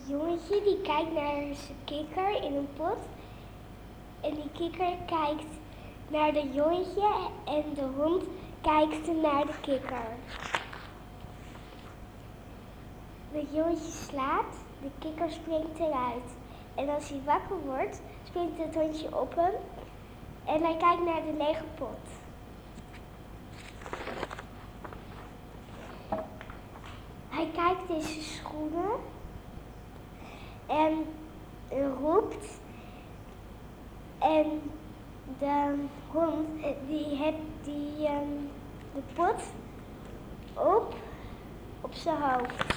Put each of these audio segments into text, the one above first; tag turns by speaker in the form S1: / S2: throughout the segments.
S1: jongetje die kijkt naar zijn kikker in een pot. En die kikker kijkt naar de jongetje en de hond kijkt naar de kikker. Het jongetje slaapt, de kikker springt eruit. En als hij wakker wordt, springt het hondje op hem en hij kijkt naar de lege pot. Hij kijkt in zijn schoenen en roept. En de hond die heeft de pot op zijn hoofd.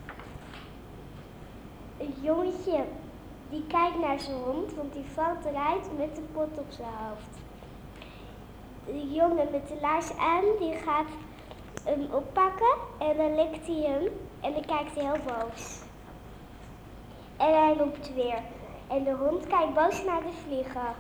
S1: Een jongetje die kijkt naar zijn hond, want die valt eruit met de pot op zijn hoofd. De jongen met de laars aan, die gaat hem oppakken en dan likt hij hem en dan kijkt hij heel boos. En hij roept weer. En de hond kijkt boos naar de vliegen.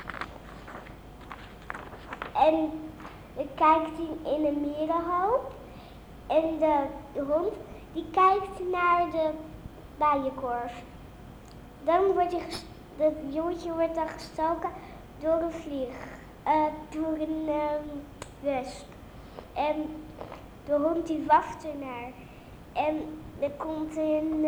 S1: En dan kijkt hij in een mierenhoop. En de hond die kijkt naar de bijenkorf. Dan wordt dat jongetje wordt dan gestoken door een door een wesp. En de hond die waft ernaar. En er komt een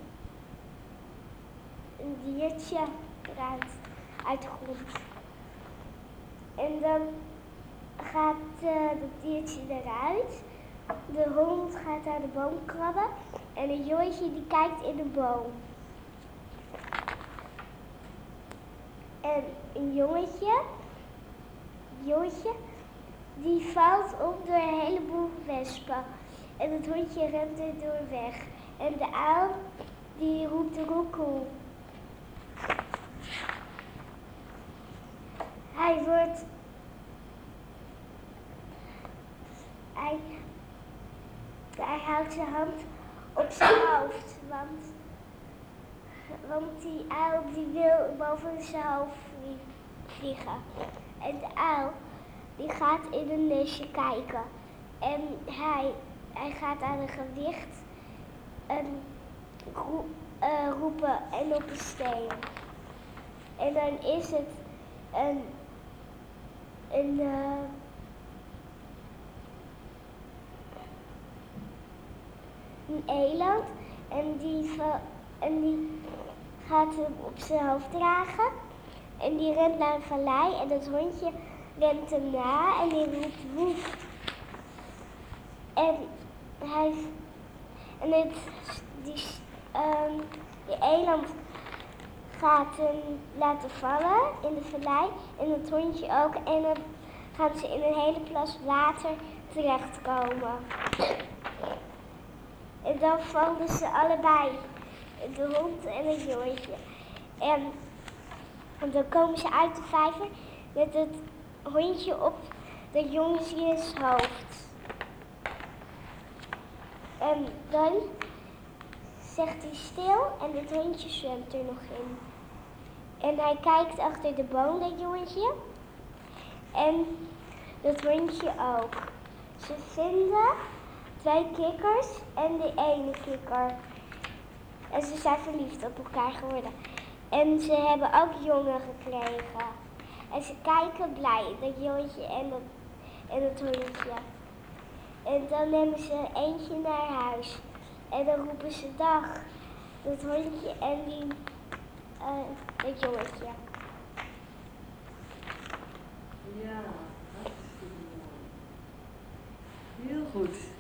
S1: diertje eruit, uit de grond. En dan gaat dat diertje eruit. De hond gaat aan de boom krabben en een jongetje die kijkt in de boom. En een jongetje die valt op door een heleboel wespen. En het hondje rent er door weg. En de uil die roept roekoe. Hij houdt zijn hand op zijn hoofd, want die uil die wil boven zijn hoofd vliegen. En de uil die gaat in een nestje kijken. En hij gaat aan een gewicht roepen en op een steen. En dan is het een eland en die gaat hem op zijn hoofd dragen en die rent naar een vallei en het hondje rent hem na en die roept woef. Die eland gaat hem laten vallen in de vallei en het hondje ook en dan gaan ze in een hele plas water terechtkomen. En dan vallen ze allebei, de hond en het jongetje. En dan komen ze uit de vijver met het hondje op de jongetjes hoofd. En dan zegt hij stil en het hondje zwemt er nog in. En hij kijkt achter de boom, dat jongetje. En dat hondje ook. Ze vinden 2 kikkers en de ene kikker. En ze zijn verliefd op elkaar geworden. En ze hebben ook jongen gekregen. En ze kijken blij, dat jongetje en het hondje. En dan nemen ze eentje naar huis. En dan roepen ze dag, dat hondje en dat jongetje.
S2: Ja, hartstikke mooi. Heel goed.